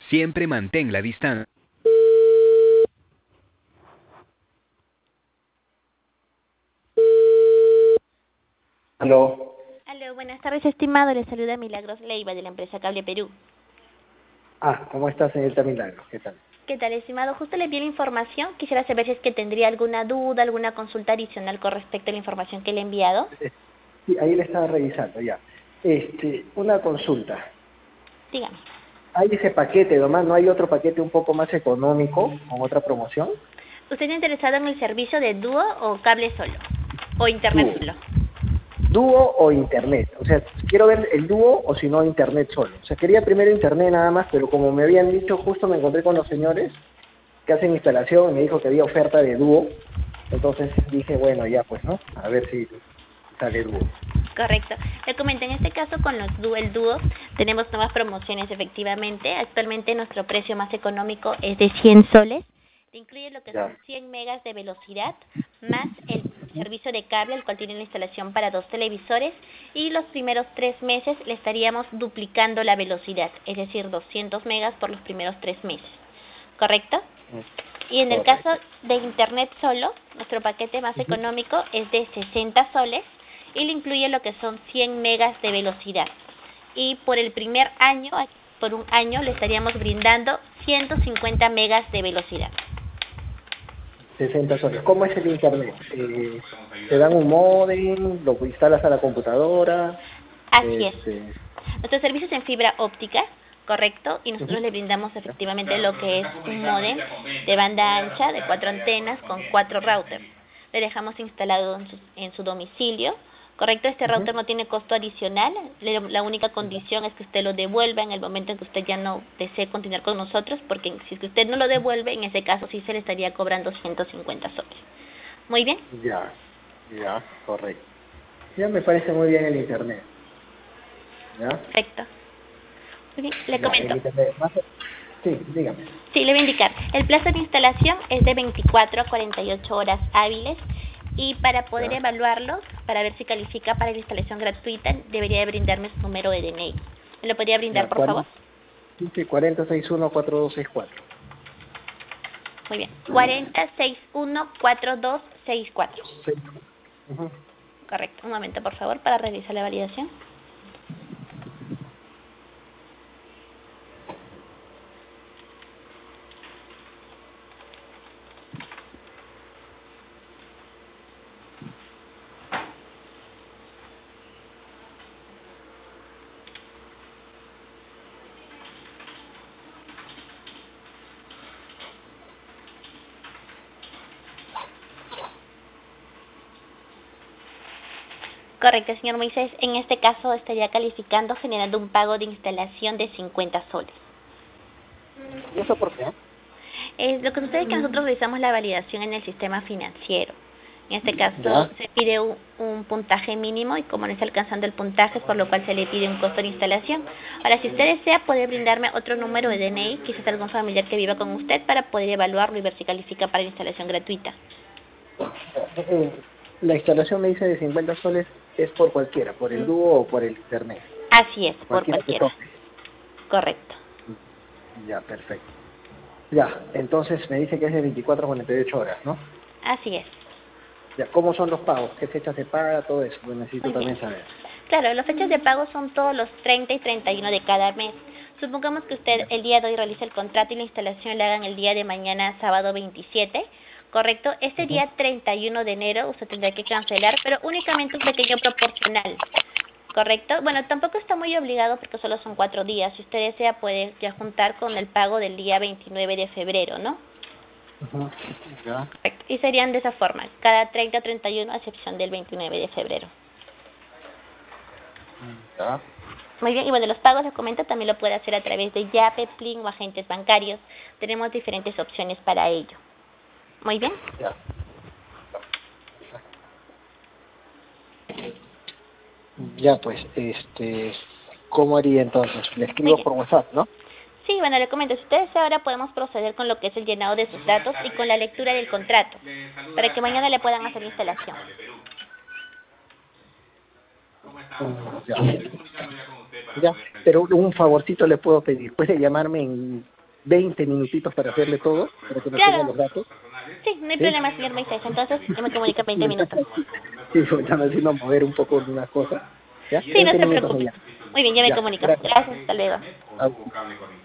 Siempre mantén la distancia. Aló. Aló, buenas tardes, estimado. Le saluda Milagros Leiva de la empresa Cable Perú. ¿Cómo está, señorita Milagro? ¿Qué tal? ¿Qué tal, estimado? Justo le envié la información. Quisiera saber si es que tendría alguna duda, alguna consulta adicional con respecto a la información que le he enviado. Sí, ahí le estaba revisando ya. Una consulta. Dígame. ¿Hay ese paquete, nomás? ¿No hay otro paquete un poco más económico con otra promoción? ¿Usted está interesado en el servicio de dúo o cable solo? ¿O internet Dúo. solo? ¿Dúo o internet? O sea, quiero ver el dúo o si no internet solo. O sea, quería primero internet nada más, pero como me habían dicho, justo me encontré con los señores que hacen instalación y me dijo que había oferta de dúo. Entonces dije, bueno, ya pues, ¿no? A ver si sale dúo. Correcto. Le comento, en este caso con el dúo tenemos nuevas promociones efectivamente. Actualmente nuestro precio más económico es de 100 soles. Te incluye lo que son Ya. 100 megas de velocidad, más el servicio de cable, el cual tiene la instalación para 2 televisores, y los primeros 3 meses le estaríamos duplicando la velocidad, es decir, 200 megas por los primeros 3 meses. ¿Correcto? Y en el caso Correcto. de internet solo, nuestro paquete más económico es de 60 soles y le incluye lo que son 100 megas de velocidad. Y por el primer año, por un año, le estaríamos brindando 150 megas de velocidad. 60 soles. ¿Cómo es el internet? ¿Te dan un módem? ¿Lo instalas a la computadora? Así es. Este, Nuestro servicio es en fibra óptica, correcto, y ujú, nosotros le brindamos ya, efectivamente lo que es un módem de banda ancha de 4 antenas con 4 routers. Le dejamos instalado en su domicilio, correcto. Este ujú, router no tiene costo adicional. La única ya, condición es que usted lo devuelva en el momento en que usted ya no desee continuar con nosotros, porque si usted no lo devuelve, en ese caso sí se le estaría cobrando 150 soles. Muy bien. ya, ya, correcto. Ya me parece muy bien el internet. ¿Ya? Perfecto. Muy bien, le Ya, el comento. internet. Sí, dígame. Sí, le voy a indicar. El plazo de instalación es de 24 a 48 horas hábiles, y para poder Ya. evaluarlo, para ver si califica para la instalación gratuita, debería de brindarme su número de DNI. ¿Me lo podría brindar, Ya, por favor? 40614264. Muy bien. 40614264. Sí. Ujú. Correcto. Un momento, por favor, para realizar la validación. Correcto, señor Moisés. En este caso estaría calificando generando un pago de instalación de 50 soles. ¿Y eso por qué? Lo que sucede es que nosotros realizamos la validación en el sistema financiero. En este caso Ya. se pide un puntaje mínimo, y como no está alcanzando el puntaje, es por lo cual se le pide un costo de instalación. Ahora, si usted desea, puede brindarme otro número de DNI, quizás algún familiar que viva con usted, para poder evaluarlo y ver si califica para la instalación gratuita. La instalación me dice de 50 soles es por cualquiera, por el dúo o por el internet. Así es, por Cualquiera que cualquiera. toque. Correcto. Ya, perfecto. Ya, entonces me dice que es de 24 a 48 horas, ¿no? Así es. Ya, ¿cómo son los pagos? ¿Qué fecha se paga? Todo eso, lo necesito Muy bien. también saber. Claro, las fechas de pago son todos los 30 y 31 de cada mes. Supongamos que usted Ya. el día de hoy realiza el contrato y la instalación la hagan el día de mañana, sábado 27, ¿correcto? Este Ujú. día 31 de enero usted tendrá que cancelar, pero únicamente un pequeño proporcional, ¿correcto? Bueno, tampoco está muy obligado porque solo son 4 días. Si usted desea, puede ya juntar con el pago del día 29 de febrero, ¿no? Ujú. Ya. Correcto. Y serían de esa forma, cada 30 o 31, a excepción del 29 de febrero. Ya. Muy bien, y bueno, los pagos, les comento, también lo puede hacer a través de Yape, Plin o agentes bancarios. Tenemos diferentes opciones para ello. Muy bien. Ya. Ya, pues, ¿cómo haría entonces? Le Muy escribo bien. por WhatsApp, ¿no? Sí, bueno, le comento, si ustedes ahora podemos proceder con lo que es el llenado de sus datos y con la lectura del contrato, para que mañana le puedan hacer la instalación. Ya. Ya, pero un favorcito le puedo pedir. Puede llamarme en 20 minutitos para hacerle todo, para que me Claro. tenga los datos. Sí, no hay ¿Sí? problema, señor Moisés. Entonces, yo me comunico en 20 minutos. Sí, pues ya me vino a mover un poco unas cosas. ¿Ya? Sí, no 20 se minutos preocupe. ya. Muy bien, ya me Ya, comunico. gracias. Gracias, hasta luego. Ah,